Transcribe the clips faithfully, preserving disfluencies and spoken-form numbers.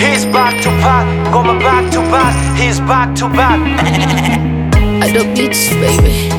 He's back to back, goma back to back. He's back to back. At the beach, baby.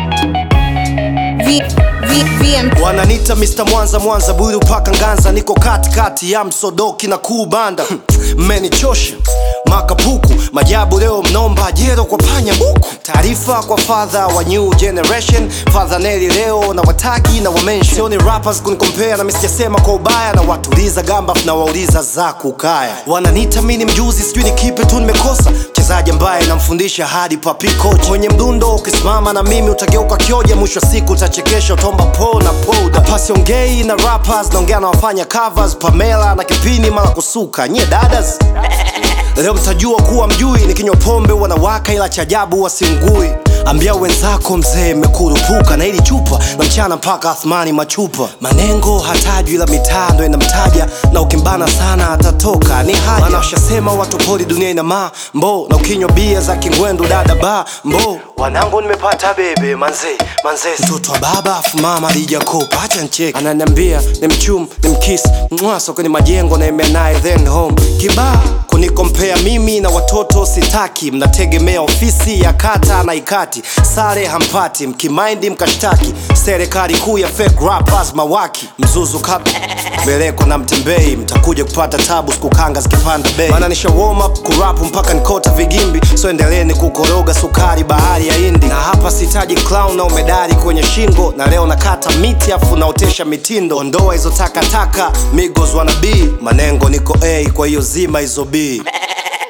V, V, V M. Wananita Mister Mwanza Mwanza buru paka Nganza. Niko kati kati ya Msodoki na Kubanda. Mmenichosha makapuku majabu leo mnomba jero kwa panya buku. Taarifa kwa father wa new generation, Father Nelly leo na watagi na wamention. Sioni rappers kunicompare na misijasema kwa ubaya, na watuliza gamba na wauliza za kukaya. Wananita mini mjuzi sijui ni kipi tu nimekosa, mchezaji ambaye namfundisha hadi papi coach. Kwenye mdundo ukisimama na mimi utageuka kioja, mwisho siku utachekesha utomba po na poda. Pasi ongei na rappers naongea na wafanya covers, Pamela na Kipini mala kusuka nye dadas. Leo mtajua kuwa mjui, nikinywa pombe wanawaka ila chajabu wasingui. Ambia wenzako mzee mekurupuka na hili chupa na mchana mpaka Athmani machupa. Manengo hatajwi ila mitando inamtaja, na ukimbana sana atatoka ni haja. Maana washasema watu poli dunia ina mambo, na ukinywa bia za kingwendu dada ba mbo. Wanangu nimepata bebe manze manze, mtoto wa baba afu mama alijakopa acha ncheki. Ananiambia ni mchum ni mkiss mwaso kwenye majengo na imenae then home kibaa. Kunikompea mimi na watoto sitaki, mnategemea ofisi ya kata na ikati. Sare hampati mkimaindi mkashtaki, serikali kuu ya fake rappers mawaki. Mzuzu kap beleko na mtembei, mtakuja kupata tabu sikukanga zikipanda bei. Maana nisha warm up kurapu mpaka nikota vigimbi, so endeleeni kukoroga sukari bahari ya Hindi. Na hapa sitaji clown na umedari kwenye shingo, na leo nakata miti afu naotesha mitindo. Ondoa hizo takataka Migos wana B, manengo niko A kwa hiyo zima hizo B.